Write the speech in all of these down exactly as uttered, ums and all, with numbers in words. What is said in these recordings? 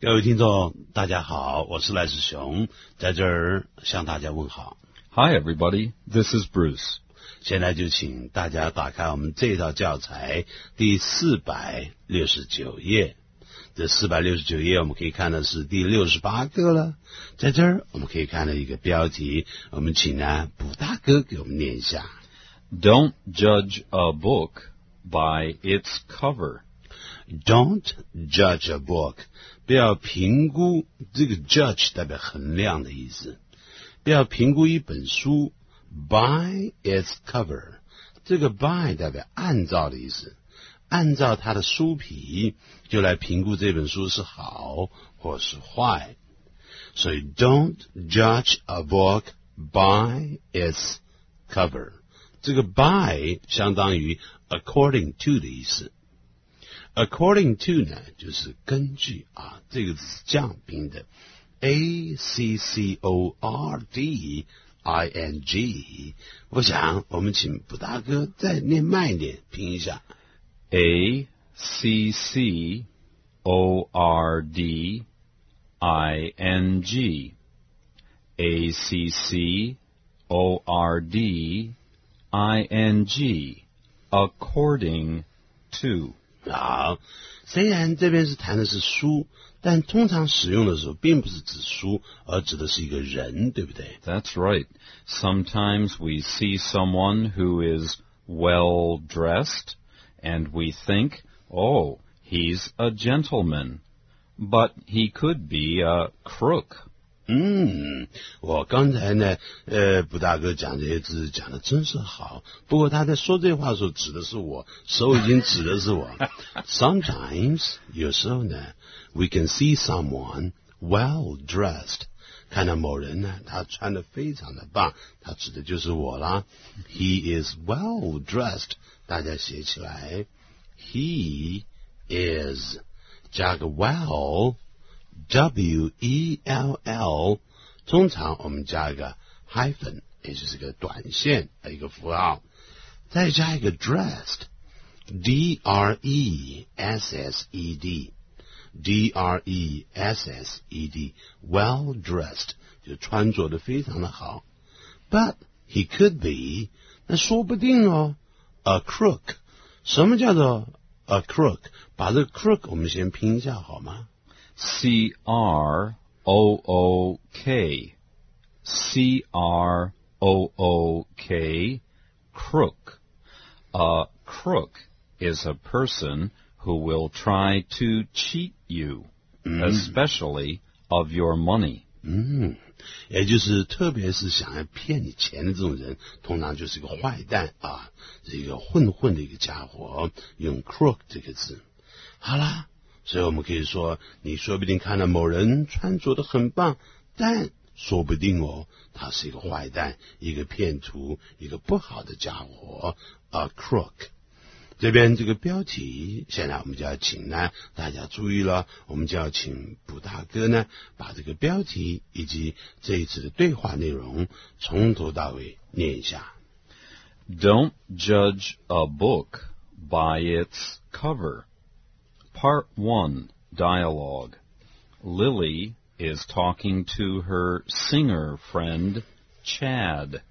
各位听众，大家好，我是赖世雄，在这儿向大家问好。 Hi, everybody. This is Bruce. 现在就请大家打开我们这套教材第四百六十九页。这四百六十九页我们可以看的是第六十八课了。在这儿我们可以看到一个标题，我们请呢卜大哥给我们念一下。 Don't judge a book by its cover.Don't judge a book. 不要评估，这个 judge 代表衡量的意思。不要评估一本书 by its cover. 这个 by 代表按照的意思。按照它的书皮就来评估这本书是好或是坏。所以 don't judge a book by its cover. 这个 by 相当于 according to 的意思。According to 呢，就是根据啊，这个字是这样拼的 ，A C C O R D I N G。我想我们请卜大哥再念慢一点，拼一下 A C C O R D I N G A C C O R D I N G According to。 好，虽然这边是谈的是书，但通常使用的时候并不是指书，而指的是一个人，对不对？ That's right. Sometimes we see someone who is well dressed, and we think, oh, he's a gentleman. But he could be a crook. 嗯，我刚才呢，呃，卜大哥讲这些字讲的真是好。不过他在说这话的时候指的是我，手已经指的是我。Sometimes 有时候呢 ，we can see someone well dressed， 看到某人呢，他穿得非常的棒，他指的就是我啦。He is well dressed， 大家写起来 ，He is 加个 well。W E L L， 通常我们加一个 hyphen， 也就是个短线的一个符号，再加一个 dressed，D R E S S E D，D R E S S E D，well dressed 就穿着的非常的好。But he could be， 那说不定哦 ，a crook。什么叫做 a crook？ 把这个 crook 我们先拼一下好吗 C R O O K C R O O K Crook. A crook is a person who will try to cheat you, mm. especially of your money. 嗯，也就是特别是想要骗你钱的这种人，通常就是个坏蛋啊，是一个混混的一个家伙，用 crook 这个字。好啦。所以我们可以说，你说不定看到某人穿着的很棒，但说不定哦，他是一个坏蛋，一个骗徒，一个不好的家伙 ，a crook。这边这个标题，现在我们就要请呢，大家注意了，我们就要请卜大哥呢，把这个标题以及这一次的对话内容从头到尾念一下。 Don't judge a book by its cover.Part one, Dialogue. Lily is talking to her singer friend, Chad.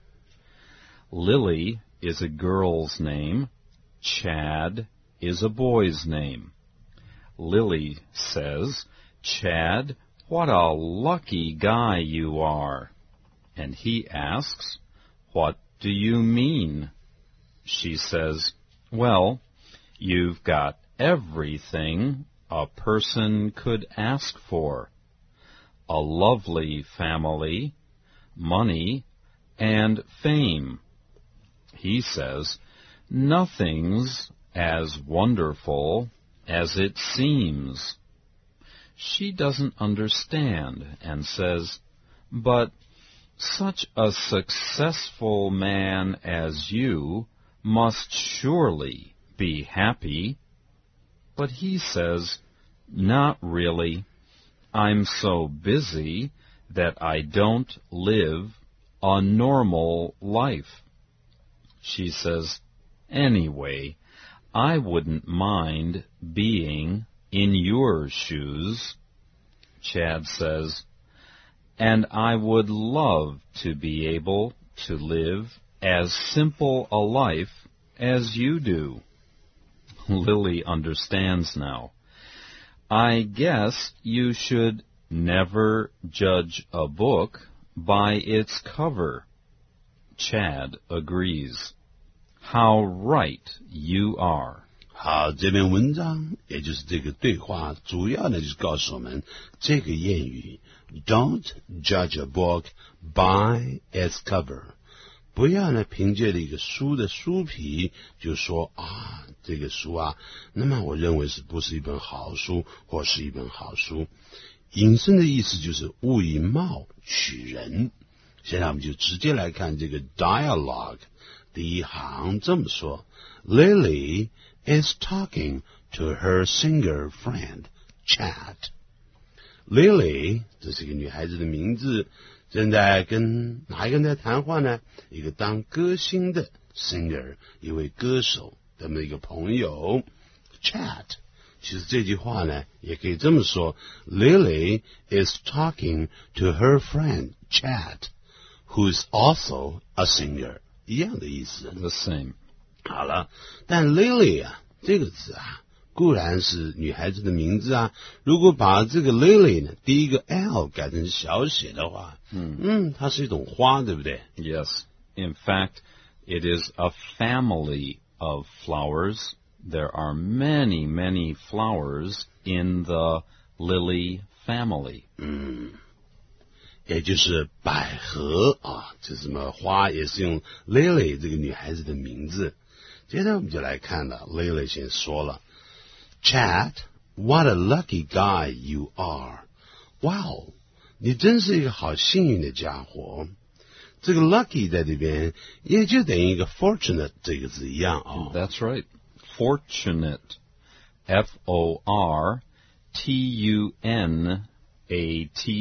Lily is a girl's name. Chad is a boy's name. Lily says, Chad, what a lucky guy you are. And he asks, what do you mean? She says, well, you've got everything a person could ask for. A lovely family, money, and fame. He says, nothing's as wonderful as it seems. She doesn't understand and says, but such a successful man as you must surely be happy.But he says, not really. I'm so busy that I don't live a normal life. She says, anyway, I wouldn't mind being in your shoes. Chad says, and I would love to be able to live as simple a life as you do. Lily understands now. I guess you should never judge a book by its cover. Chad agrees. How right you are. 好，这篇文章也就是这个对话，主要呢就是告诉我们这个谚语 ：Don't judge a book by its cover。不要呢凭借着一个书的书皮就说啊，这个书啊，那么我认为是不是一本好书，或是一本好书。引申的意思就是勿以貌取人。现在我们就直接来看这个 dialogue。第一行这么说 ：Lily is talking to her singer friend Chad. Lily 这是一个女孩子的名字，正在跟哪一个人在谈话呢？一个当歌星的 singer， 一位歌手的那么一个朋友 Chad。其实这句话呢，也可以这么说 ：Lily is talking to her friend Chad, who's also a singer。一样的意思 The same. 好了，但 Lily 啊这个字啊，固然是女孩子的名字啊，如果把这个 Lily 呢第一个 L 改成小写的话，嗯嗯，它是一种花，对不对？ Yes. In fact, it is a family of flowers. There are many, many flowers in the lily family. 嗯。也就是百合啊，这什么花也是用 Lily 这个女孩子的名字。接着我们就来看了 Lily 先说了 Chad, what a lucky guy you are. Wow, 你真是一个好幸运的家伙。这个 lucky 在这边也就等于一个 fortunate 这个字一样啊。 That's right. Fortunate. F O R T U N A T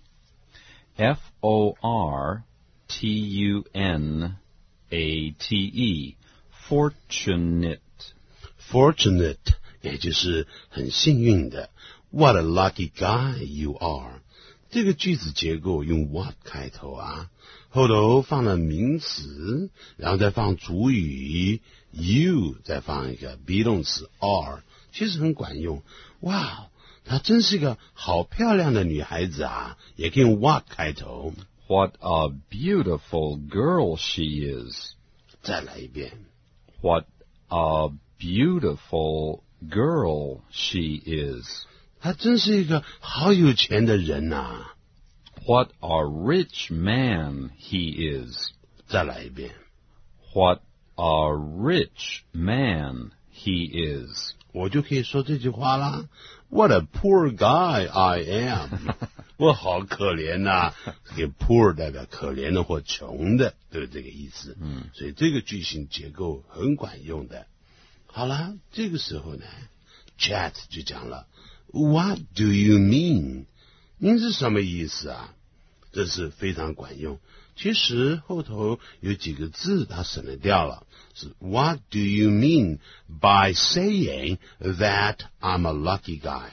E.F O R T U N A T E. Fortunate. Fortunate 也就是很幸运的。What a lucky guy you are. 这个句子结构用 what 开头啊，后头放了名词，然后再放主语 you， 再放一个 be 动词 are， 其实很管用。哇！她真是个好漂亮的女孩子啊，也可以用 what 开头。 What a beautiful girl she is. 再来一遍。 What a beautiful girl she is. 她真是一个好有钱的人啊。 What a rich man he is. 再来一遍。 What a rich man he is. 我就可以说这句话啦。What a poor guy I am. 我好可怜呐、啊。这个 poor 代表可怜的或穷的，对这个意思。嗯，所以这个句型结构很管用的。好了，这个时候呢 ，Chad 就讲了 ，What do you mean？ 您是什么意思啊？这是非常管用。其实后头有几个字它省略掉了，是 What do you mean by saying that I'm a lucky guy?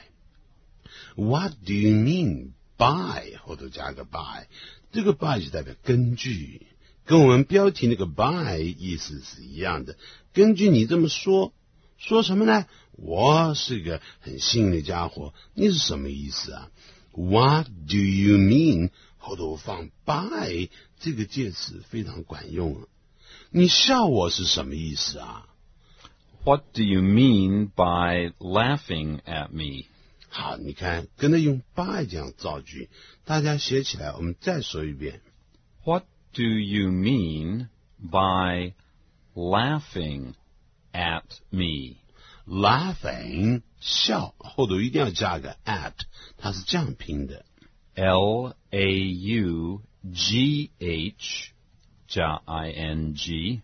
What do you mean by 后头加个 by， 这个 by 就代表根据，跟我们标题那个 by 意思是一样的。根据你这么说，说什么呢？我是个很幸运的家伙，你是什么意思啊？ What do you mean？后头放 by 这个介词非常管用啊。你笑我是什么意思啊？ What do you mean by laughing at me? 好，你看跟着用 by 这样造句，大家写起来，我们再说一遍。 What do you mean by laughing at me? Laughing 笑，后头一定要加个 at， 它是这样拼的。 L A U G H 加 I N G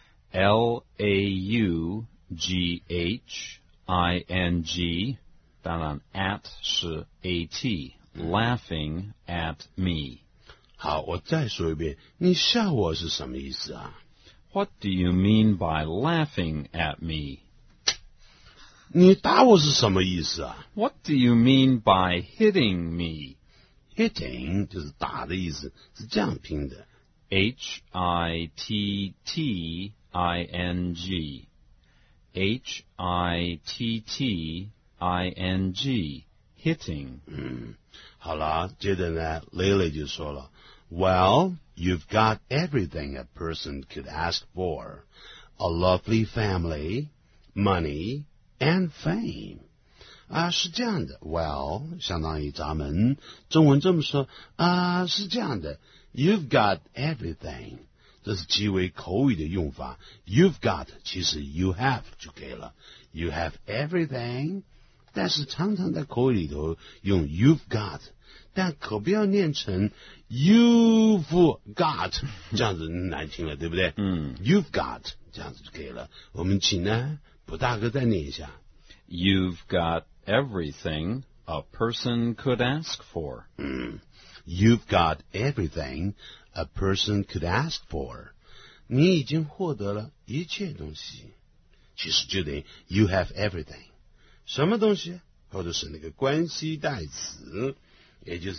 L A U G H I N G 当然 at 是 A T laughing at me. 好，我再说一遍，你笑我是什么意思啊？ What do you mean by laughing at me? 你打我是什么意思啊 What do you mean by hitting me? ？Hitting 就是打的意思，是这样拼的。 H I T T I N G. H I T T I N G. Hitting. 嗯，好了，接着呢 ，Lily 就说了 ，Well, you've got everything a person could ask for. A lovely family, money, and fame. 啊，是这样的 ，Well， 相当于咱们中文这么说啊，是这样的 ，You've got everything， 这是极为口语的用法。You've got 其实 you have 就可以了 ，You have everything， 但是常常在口语里头用 You've got， 但可不要念成 You've got， 这样子难听了，对不对？ 嗯 ，You've got 这样子就可以了。我们请呢，卜大哥再念一下。 You've got everything a person could ask for. 嗯 ，You've got everything a person could ask for. 你已经获得了一切东西。其实就等于 You have everything。什么东西？或者是那个关系代词，也就是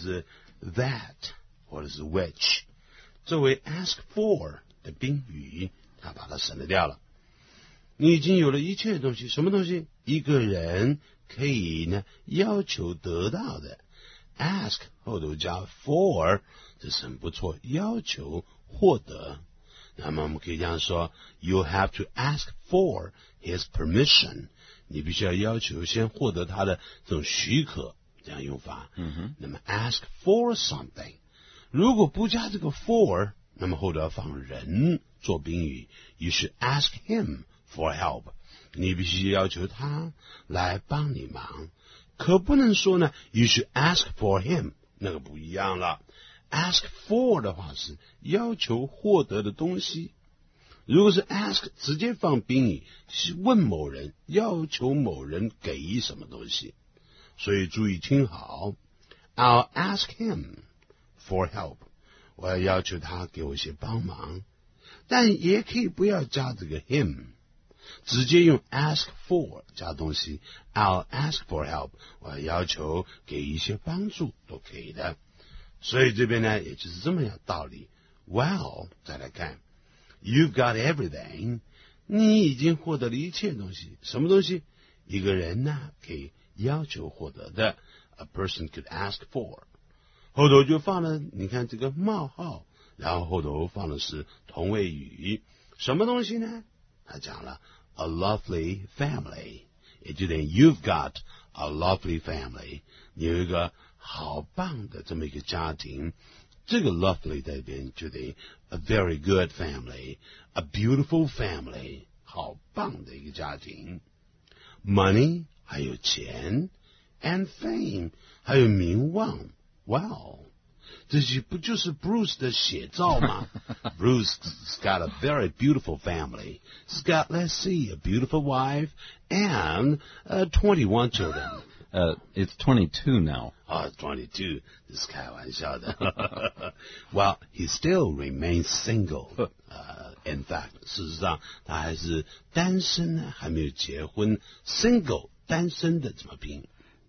that 或者是 which， 作为 ask for 的宾语，他把它省略掉了。你已经有了一切东西，什么东西？一个人可以呢要求得到的 ，ask 后头加 for， 这是很不错，要求获得。那么我们可以这样说 ：You have to ask for his permission。你必须要要求先获得他的这种许可，这样用法。 嗯哼。 那么 ask for something， 如果不加这个 for， 那么后头要放人做宾语。You should ask him for help。你必须要求他来帮你忙，可不能说呢 You should ask for him， 那个不一样了。Ask for 的话是要求获得的东西，如果是 ask 直接放宾语，是问某人，要求某人给什么东西。所以注意听好 ，I'll ask him for help， 我要要求他给我一些帮忙，但也可以不要加这个 him。直接用 ask for 加东西 ，I'll ask for help， 我要求给一些帮助都可以的。所以这边呢，也就是这么样道理。Well， 再来看 ，You've got everything， 你已经获得了一切东西。什么东西？一个人呢可以要求获得的 ，a person could ask for。后头就放了，你看这个冒号，然后后头放的是同位语，什么东西呢？他讲了 a lovely family， 也就等于 you've got a lovely family， 你有一个好棒的这么一个家庭。这个 lovely 在这边就等于 a very good family， a beautiful family， 好棒的一个家庭。money 还有钱 ，and fame 还有名望。Wow， 这些不就是 Bruce 的写照吗？Bruce's got a very beautiful family. He's got, let's see, a beautiful wife and uh, twenty-one children. Uh, it's twenty-two now. Oh, twenty-two. 这是开玩笑的。Well, he still remains single. Uh, in fact, 事实上他还是单身呢，还没有结婚。Single 单身的怎么拼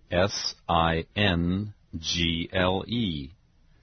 S I N G L E.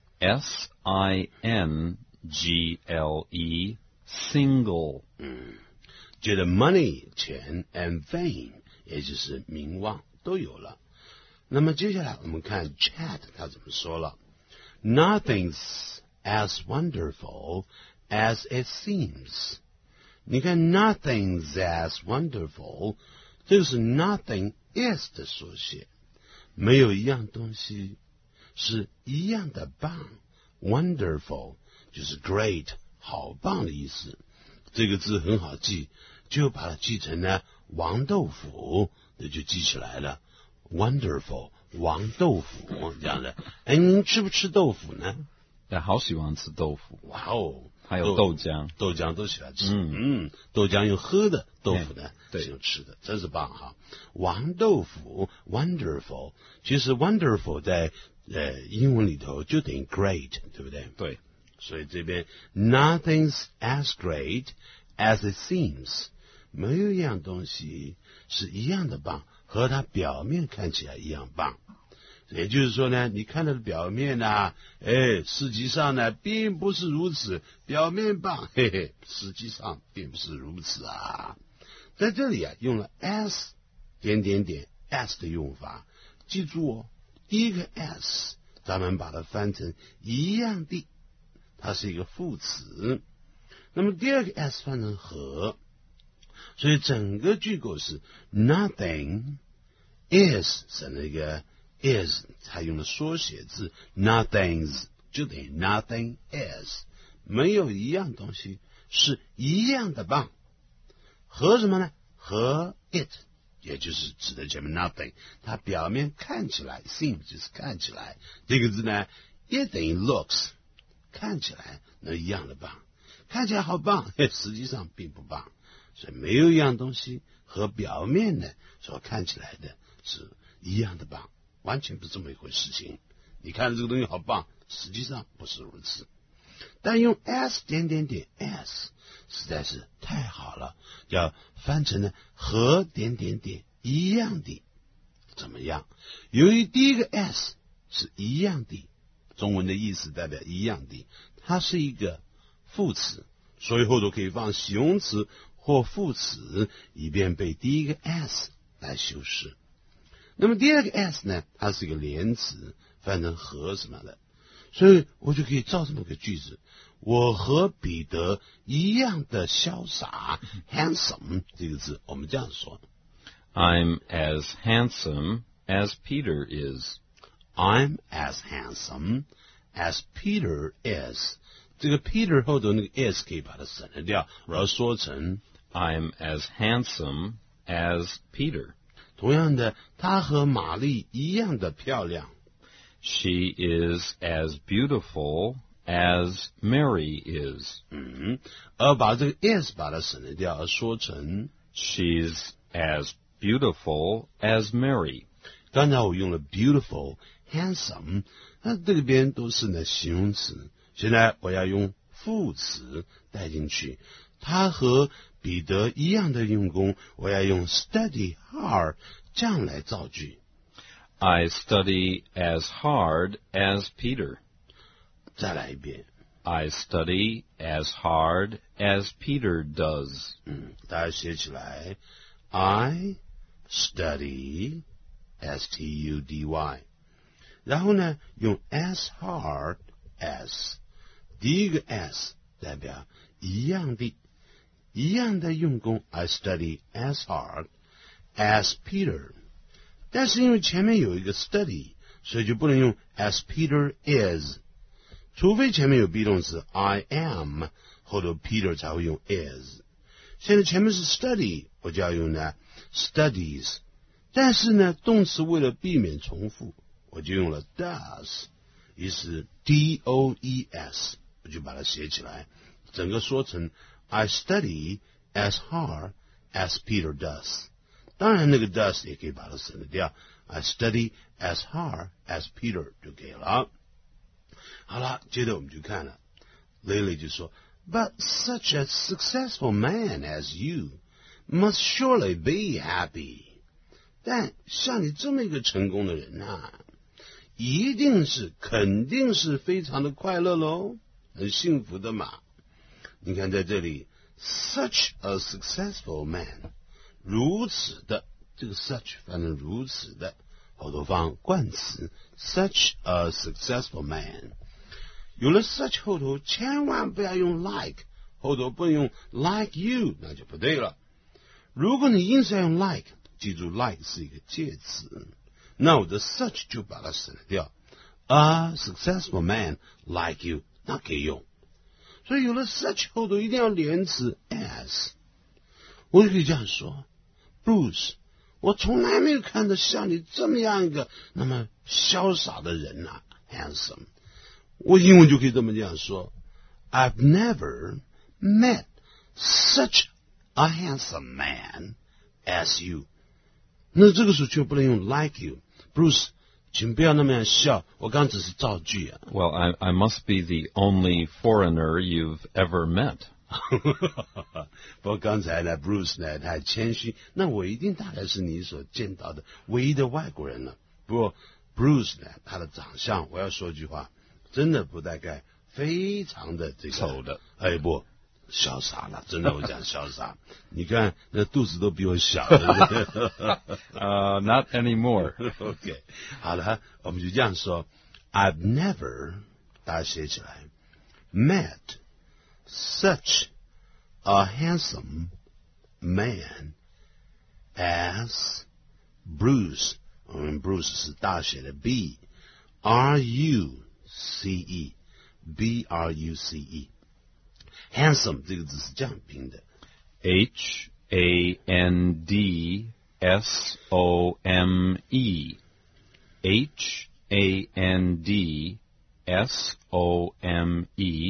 S I N G L E. Single. 嗯，觉得 money 钱 and fame 也就是名望都有了。那么接下来我们看 Chad 他怎么说了 Nothing's as wonderful as it seems。 你看 Nothing's as wonderful， 这个是 nothing is 的缩写，没有一样东西是一样的棒。 Wonderful 就是 great 好棒的意思，这个字很好记，就把它记成呢王豆腐，那就记起来了。Wonderful， 王豆腐这样的。哎，您吃不吃豆腐呢？ 我好喜欢吃豆腐， 哇哦， 还有豆浆， 豆浆都喜欢吃。 嗯嗯，豆浆用喝的，豆腐呢对是用吃的，真是棒哈。王豆腐 ，wonderful， 其实 wonderful 在呃英文里头就等于 great， 对不对？ 对。 所以这边 nothing's as great as it seems， 没有一样东西是一样的棒，和它表面看起来一样棒。也就是说呢，你看到的表面啊，哎，实际上呢并不是如此，表面棒，嘿嘿，实际上并不是如此啊。在这里啊，用了 as 点点点 as 的用法，记住哦，第一个 as 咱们把它翻成一样的，它是一个副词。那么第二个 as 翻成和，所以整个句构是 nothing is 省了一个 is， 它用了缩写字 nothings， 就等于 nothing is， 没有一样东西是一样的棒。和什么呢？和 it， 也就是指的前面 nothing， 它表面看起来 seem 就是看起来，这个字呢也等于 looks， 看起来那一样的棒，看起来好棒，实际上并不棒。所以没有一样东西和表面呢所看起来的是一样的棒，完全不是这么一回事情。你看这个东西好棒，实际上不是如此。但用 as 点点点 as 实在是太好了，要翻成呢和点点点一样的，怎么样？由于第一个 as 是一样的，中文的意思代表一样的，它是一个副词，所以后头可以放形容词或副词，以便被第一个 as 来修饰。那么第二个 as 呢，它是一个连词，翻成和什么的，所以我就可以造这么个句子：我和彼得一样的潇洒 handsome 这个字我们这样说， I'm as handsome as Peter is. I'm as handsome as Peter is。 这个 Peter 后头那个 is 可以把它省略掉，而说成 I'm as handsome as Peter. 同样的，他和玛丽一样的漂亮。 She is as beautiful as Mary is. 嗯，而把这个 is 把它省略掉，而说成 She's as beautiful as Mary. 刚才我用了 beautiful handsome， 那这边都是呢形容词，现在我要用副词带进去。他和彼得一样的用功，我要用 study hard 这样来造句。 I study as hard as Peter. 再来一遍。 I study as hard as Peter does. 嗯，大家写起来。 I study S T U D Y， 然后呢用 as hard as， 第一个 as 代表一样的，一样的用功。 I study as hard as Peter， 但是因为前面有一个 study， 所以就不能用 as Peter is， 除非前面有 be 动词 I am， 后头 Peter 才会用 is。 现在前面是 study， 我就要用呢 studies， 但是呢动词为了避免重复，我就用了 does， 于是 D O E S 我就把它写起来，整个说成 I study as hard as Peter does。 当然那个 does 也可以把它省略掉， I study as hard as Peter 就可以了。好了，接着我们就看了 Lily 就说 But such a successful man as you must surely be happy。 但像你这么一个成功的人啊，一定是肯定是非常的快乐咯，很幸福的嘛。你看在这里 such a successful man， 如此的，这个 such 翻成如此的，后头放冠词 such a successful man。 有了 such 后头千万不要用 like， 后头不能用 like you， 那就不对了。如果你硬是要用 like， 记住 like 是一个介词，那我的 such 就把它省掉， a successful man like you 那可以用。所以有了 such 后头一定要连词 as， 我就可以这样说 Bruce， 我从来没有看到像你这么样一个那么潇洒的人啊 handsome。 我英文就可以这么这样说 I've never met such a handsome man as you。 那这个时候就不能用 like you。 Bruce， 请不要那么样笑，我刚只是造句啊。 Well, I, I must be the only foreigner you've ever met. 不过刚才呢 ，Bruce 呢，他还谦虚，那我一定大概是你所见到的唯一的外国人了。不过 Bruce 呢，他的长相，我要说句话，真的不大概非常的这个丑的， 哎不。潇洒了，真的我讲潇洒。你看那肚子都比我小了。 uh, not anymore. OK， 好了，我们就这样说。I've never， 大家写起来 ，met such a handsome man as Bruce。我们 Bruce 是大写的 B，R U C E，B R U C E。Handsome 这个字是这样拼的 ，H A N D S O M E，H A N D S O M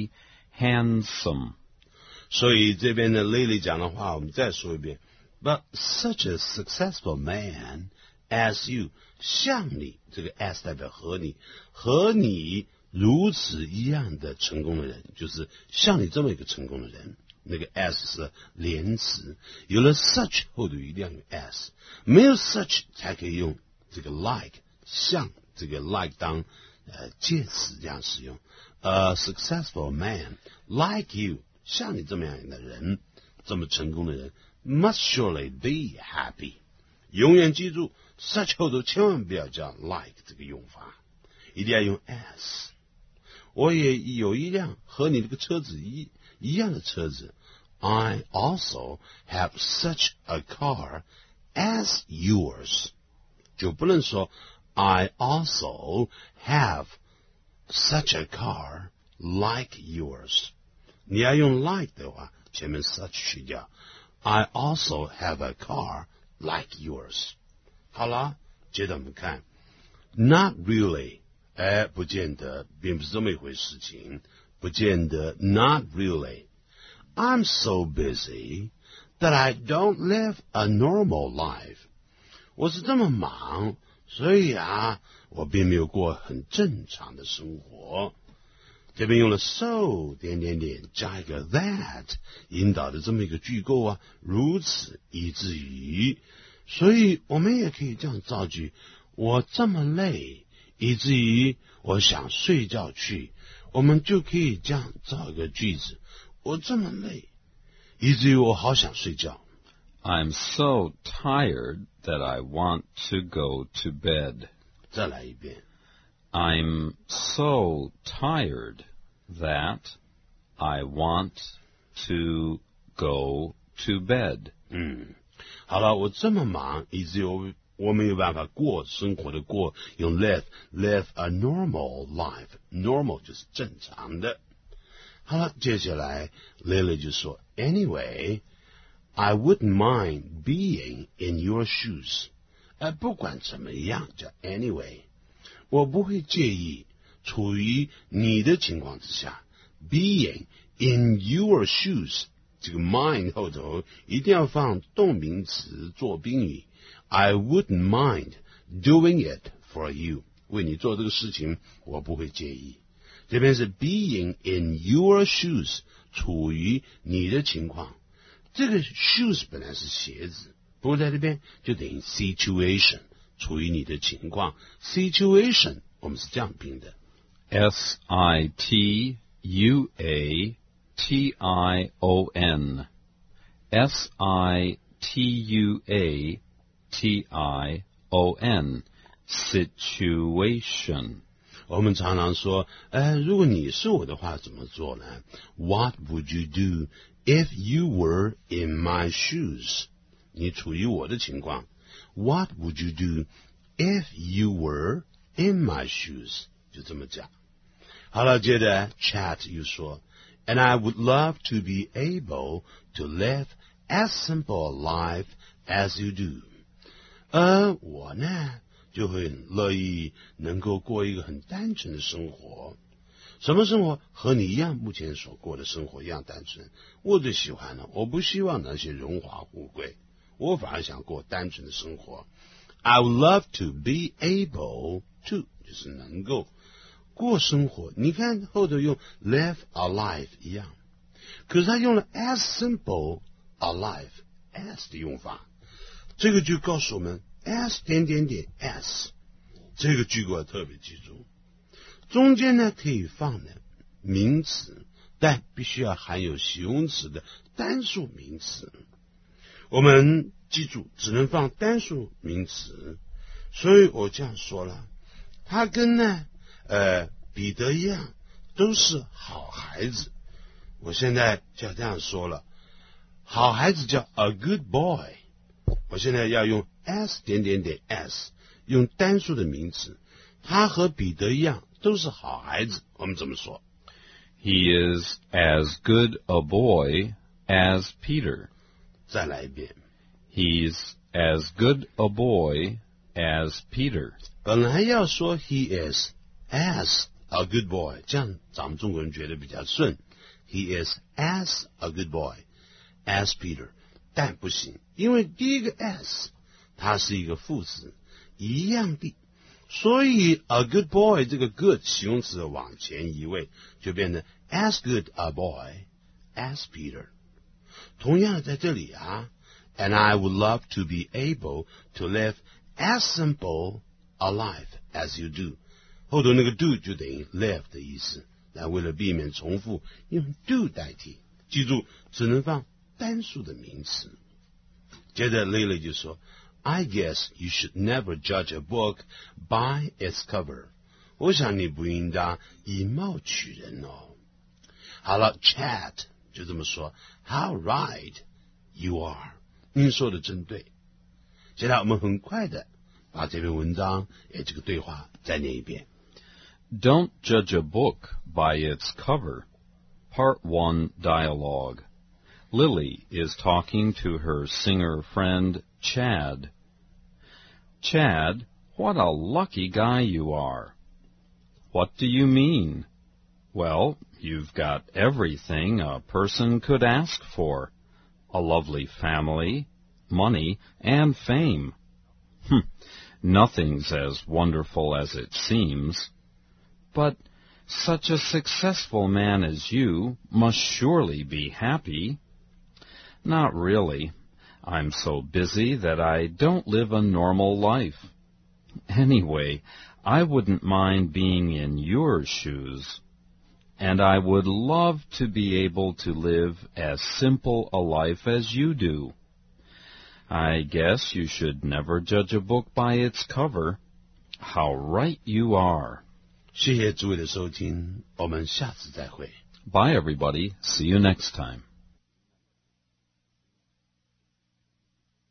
E，handsome。 所以这边的 Lily 讲的话，我们再说一遍。But such a successful man as you， 像你，这个 as 代表和你，和你。如此一样的成功的人，就是像你这么一个成功的人，那个 as 是连词，有了 such 后头一定要用 as， 没有 such 才可以用这个 like， 像这个 like 当呃介词这样使用。A successful man like you， 像你这么样的人，这么成功的人 ，must surely be happy。永远记住 such 后头千万不要加 like 这个用法，一定要用 as。我也有一辆和你这个车子一一样的车子。I also have such a car as yours， 就不能说 I also have such a car like yours。你要用 like 的话，前面 such 去掉。I also have a car like yours。好了，接着我们看 ，Not really。哎，不见得，并不是这么一回事情，不见得 ，not really. I'm so busy that I don't live a normal life. 我是这么忙，所以啊，我并没有过很正常的生活。这边用了 so 点点点加一个 that 引导的这么一个句构啊，如此以至于，所以我们也可以这样造句：我这么累。以至于我想睡觉去，我们就可以这样造一个句子：我这么累，以至于我好想睡觉。 I'm so tired that I want to go to bed. 再来一遍。 I'm so tired that I want to go to bed. 嗯，好了，我这么忙，以至于我。我没有办法过生活的过，用 live live a normal life， normal 就是正常的。好了，接下来 Lily 就说 Anyway, I wouldn't mind being in your shoes。呃，不管怎么样，叫 Anyway， 我不会介意处于你的情况之下 ，being in your shoes。这个 mind 后头一定要放动名词做宾语。I wouldn't mind doing it for you。为你做这个事情，我不会介意。这边是 being in your shoes， 处于你的情况。这个 shoes 本来是鞋子，不过在这边就等于 situation， 处于你的情况。situation 我们是这样拼的 ，S I T U A T I O N，S I T U A T I O N situation。 我们常常说，呃，如果你是我的话，怎么做呢 ？What would you do if you were in my shoes？ 你处于我的情况 ，What would you do if you were in my shoes？ 就这么讲。好了，接着 Chat 又说 ，And I would love to be able to live as simple a life as you do。而我呢，就会乐意能够过一个很单纯的生活。什么生活？和你一样，目前所过的生活一样单纯。我最喜欢了，我不希望那些荣华富贵，我反而想过单纯的生活。I would love to be able to， 就是能够过生活。你看后头用 live a life 一样。 可是他用了 as simple alive as 的用法，这个就告诉我们 as 点点点 as 这个句果特别记住，中间呢可以放的名词，但必须要含有形容词的单数名词。我们记住只能放单数名词，所以我这样说了，他跟呢呃彼得一样都是好孩子。我现在就要这样说了，好孩子叫 a good boy， 我现在要用 as 点点点 as 用单数的名词，他和彼得一样都是好孩子，我们怎么说？ He is as good a boy as Peter. 再来一遍。 He's as good a boy as Peter. 本来要说 he is as a good boy， 这样咱们中国人觉得比较顺。He is as a good boy as Peter， 但不行，因为第一个 as 它是一个副词，一样的，所以 a good boy 这个 good 形容词往前移位，就变成 as good a boy as Peter。 同样在这里啊， and I would love to be able to live as simple a life as you do， 后头那个 do 就等于 live 的意思，但为了避免重复，用 do 代替，记住只能放单数的名词。接着 Lily 就说， I guess you should never judge a book by its cover。 我想你不应当以貌取人哦。好了 Chad 就这么说， How right you are， 您说的真对。接下来我们很快的把这篇文章诶这个对话再念一遍。 Don't judge a book by its cover. Part one dialogue. Lily is talking to her singer friend, Chad. Chad, what a lucky guy you are. What do you mean? Well, you've got everything a person could ask for. A lovely family, money, and fame. Hm, nothing's as wonderful as it seems. But such a successful man as you must surely be happy. Not really. I'm so busy that I don't live a normal life. Anyway, I wouldn't mind being in your shoes. And I would love to be able to live as simple a life as you do. I guess you should never judge a book by its cover. How right you are. 谢谢诸位的收听，我们下次再会。 Bye, everybody. See you next time.